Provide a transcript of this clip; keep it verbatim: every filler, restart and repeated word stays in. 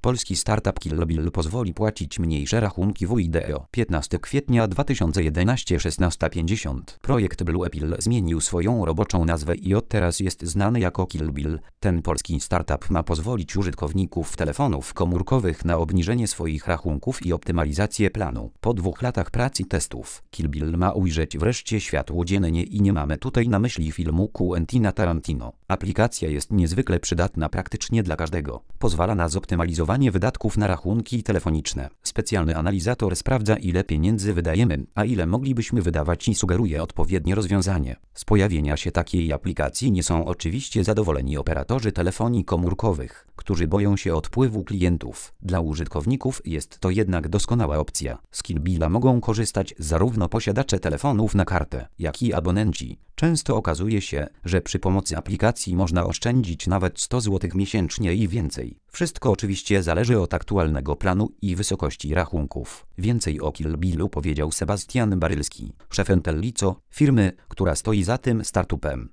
Polski startup Killbill pozwoli płacić mniejsze rachunki wideo. piętnastego kwietnia dwa tysiące jedenastego, szesnasta pięćdziesiąt. Projekt Blue Pill zmienił swoją roboczą nazwę i od teraz jest znany jako Killbill. Ten polski startup ma pozwolić użytkowników telefonów komórkowych na obniżenie swoich rachunków i optymalizację planu. Po dwóch latach pracy i testów, Killbill ma ujrzeć wreszcie światło dzienne i nie mamy tutaj na myśli filmu Quentina Tarantino. Aplikacja jest niezwykle przydatna praktycznie dla każdego. Pozwala na zoptymalizowanie wydatków na rachunki telefoniczne. Specjalny analizator sprawdza, ile pieniędzy wydajemy, a ile moglibyśmy wydawać i sugeruje odpowiednie rozwiązanie. Z pojawienia się takiej aplikacji nie są oczywiście zadowoleni operatorzy telefonii komórkowych, którzy boją się odpływu klientów. Dla użytkowników jest to jednak doskonała opcja. Z Killbilla mogą korzystać zarówno posiadacze telefonów na kartę, jak i abonenci. Często okazuje się, że przy pomocy aplikacji można oszczędzić nawet sto złotych miesięcznie i więcej. Wszystko oczywiście zależy od aktualnego planu i wysokości rachunków. Więcej o Killbillu powiedział Sebastian Barylski, szef Intellico, firmy, która stoi za tym startupem.